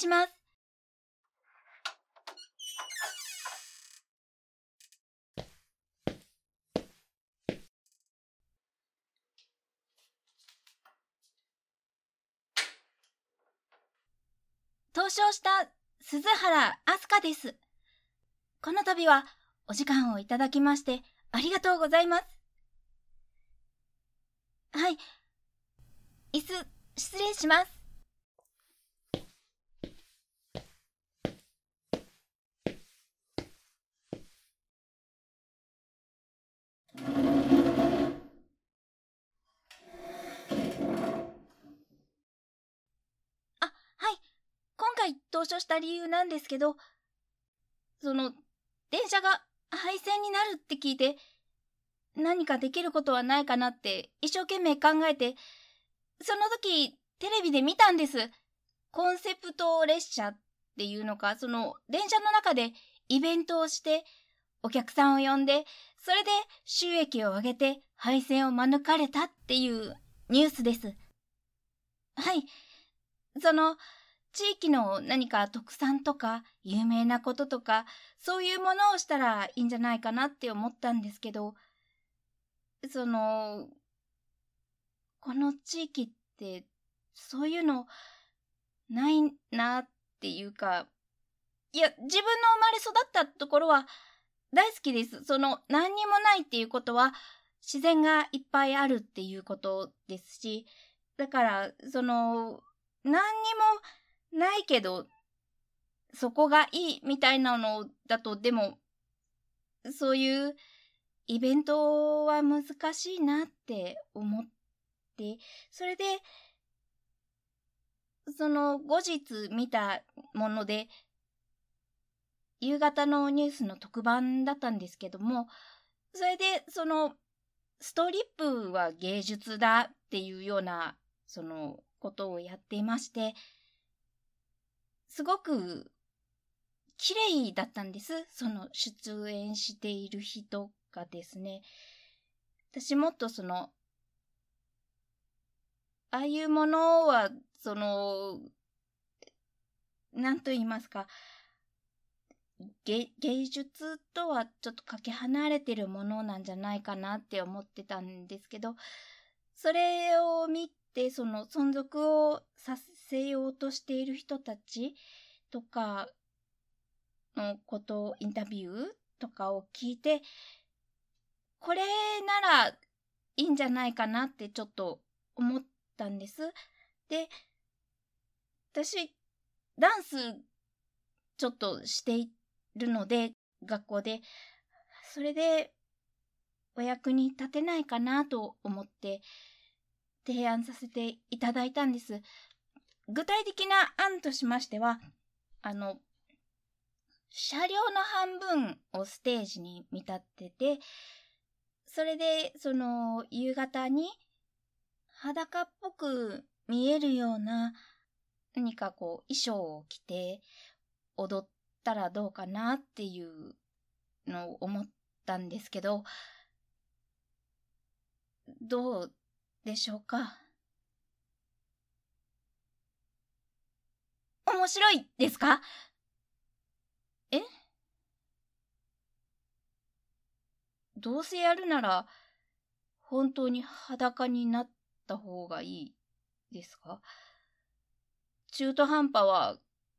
します。投書した鈴原明日香です。この度はお時間をいただきましてありがとうございます。はい、椅子失礼します。はい、今回投書した理由なんですけど、電車が廃線になるって聞いて、何かできることはないかなって一生懸命考えて、その時テレビで見たんです。コンセプト列車っていうのか、電車の中でイベントをして、お客さんを呼んで、それで収益を上げて廃線を免れたっていうニュースです。はい。地域の何か特産とか有名なこととか、そういうものをしたらいいんじゃないかなって思ったんですけど、この地域ってそういうのないなっていうか、いや、自分の生まれ育ったところは大好きです。何にもないっていうことは自然がいっぱいあるっていうことですし、だから、何にもないけど、そこがいいみたいなのだと、でも、そういうイベントは難しいなって思って、それで、後日見たもので、夕方のニュースの特番だったんですけども、それで、ストリップは芸術だっていうような、ことをやっていまして、すごく綺麗だったんです。出演している人がですね。私もっとああいうものは、なんと言いますか、芸術とはちょっとかけ離れてるものなんじゃないかなって思ってたんですけど、それを見て、存続をさせようとしている人たちとかのことを、インタビューとかを聞いて、これならいいんじゃないかなってちょっと思ったんです。で、私、ダンスちょっとしているので、学校で、それでお役に立てないかなと思って提案させていただいたんです。具体的な案としましては、車両の半分をステージに見立てて、それで、夕方に裸っぽく見えるような何か衣装を着て踊ったらどうかなっていうのを思ったんですけど、どうでしょうか？面白いですか？え？どうせやるなら本当に裸になった方がいいですか？中途半端は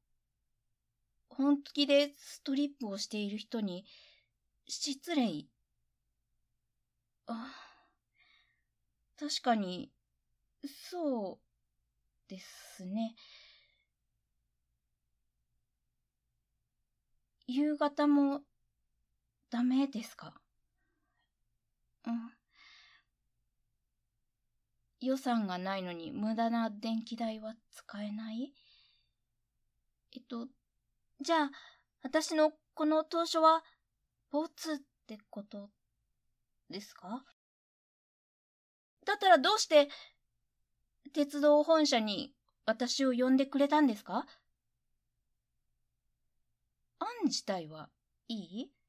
本気でストリップをしている人に失礼。あ、確かに、そうですね。夕方もダメですか？うん。予算がないのに無駄な電気代は使えない？えっと、じゃあ、私のこの投書は、ボツってことですか？だったらどうして、鉄道本社に私を呼んでくれたんですか？案自体はいい？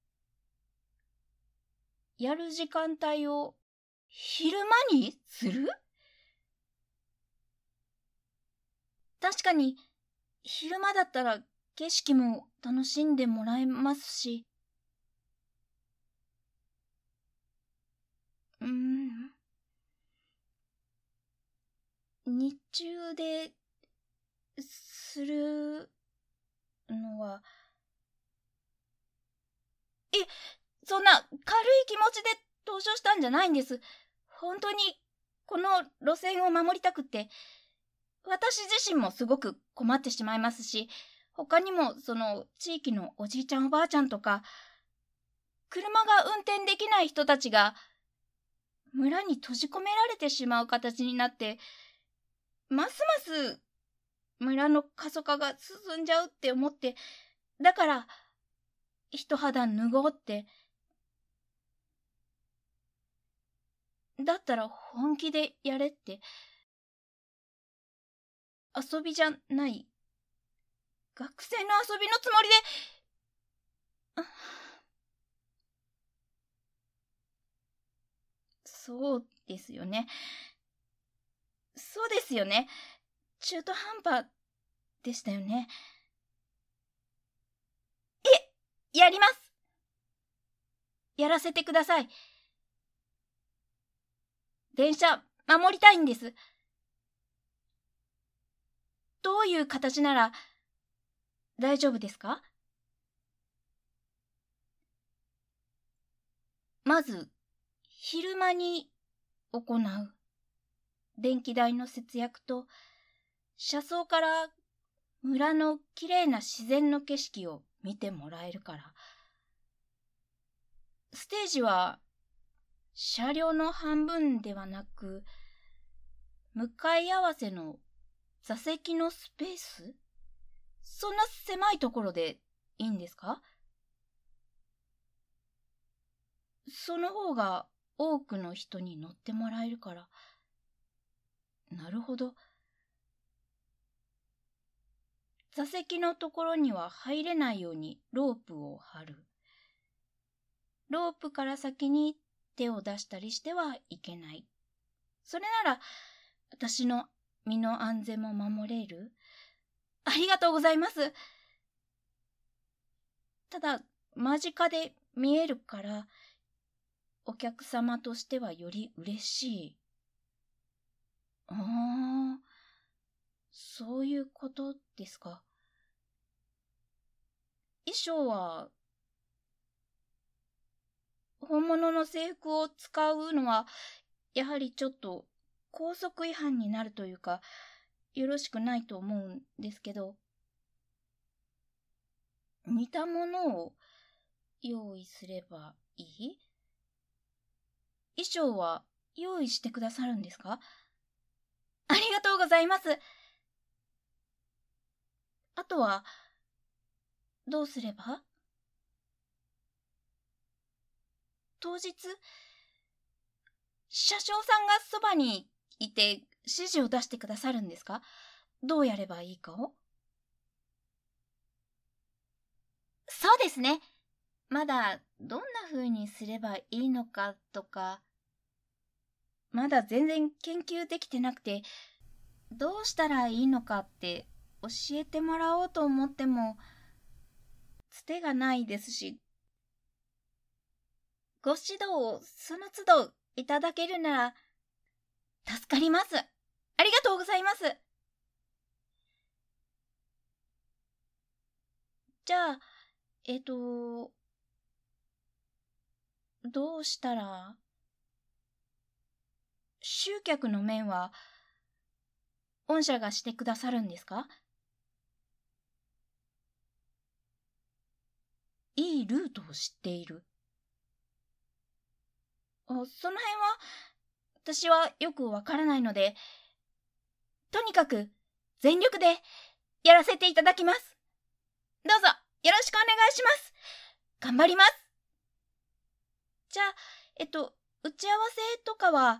やる時間帯を昼間にする？確かに昼間だったら景色も楽しんでもらえますし。日中でするのは、そんな軽い気持ちで投書したんじゃないんです。本当にこの路線を守りたくって、私自身もすごく困ってしまいますし、他にもその地域のおじいちゃんおばあちゃんとか、車が運転できない人たちが村に閉じ込められてしまう形になって、ますます村の過疎化が進んじゃうって思って、だから一肌脱ごうって。だったら本気でやれって。遊びじゃない。学生の遊びのつもりで。そうですよね。そうですよね。中途半端でしたよね。やります。やらせてください。電車守りたいんです。どういう形なら大丈夫ですか？まず、昼間に行う。電気代の節約と、車窓から村のきれいな自然の景色を見てもらえるから。ステージは車両の半分ではなく、向かい合わせの座席のスペース？そんな狭いところでいいんですか？その方が多くの人に乗ってもらえるから。なるほど。座席のところには入れないようにロープを張る。ロープから先に手を出したりしてはいけない。それなら私の身の安全も守れる。ありがとうございます。ただ間近で見えるからお客様としてはより嬉しい。ああ、そういうことですか。衣装は本物の制服を使うのはやはりちょっと校則違反になるというか、よろしくないと思うんですけど、似たものを用意すればいい？衣装は用意してくださるんですか？ありがとうございます。あとは、どうすれば？当日、車掌さんがそばにいて指示を出してくださるんですか？どうやればいいかを？そうですね。まだどんな風にすればいいのかとか、まだ全然研究できてなくて、どうしたらいいのかって教えてもらおうと思っても、つてがないですし、ご指導をその都度いただけるなら助かります。ありがとうございます。じゃあ、どうしたら？集客の面は御社がしてくださるんですか？いいルートを知っている。その辺は私はよくわからないので、とにかく全力でやらせていただきます。どうぞよろしくお願いします。頑張ります。じゃあ、打ち合わせとかは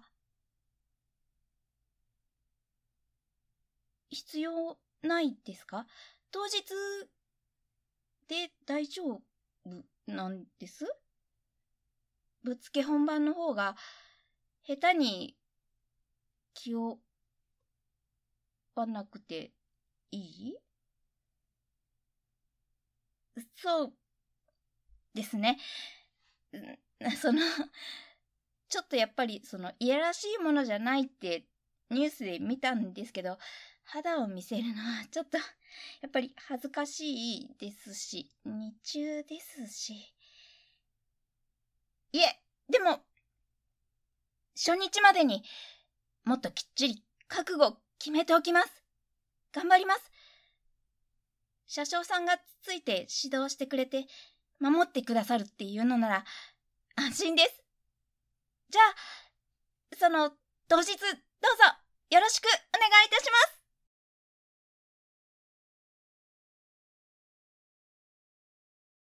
必要ないですか？当日で大丈夫なんです？ぶっつけ本番の方が下手に気負わなくていい？ そうですね。その、ちょっとやっぱりいやらしいものじゃないってニュースで見たんですけど、肌を見せるのはちょっとやっぱり恥ずかしいですし、日中ですし。いえ、でも、初日までにもっときっちり覚悟決めておきます。頑張ります。車掌さんがついて指導してくれて守ってくださるっていうのなら安心です。じゃあ、当日どうぞよろしくお願いいたします。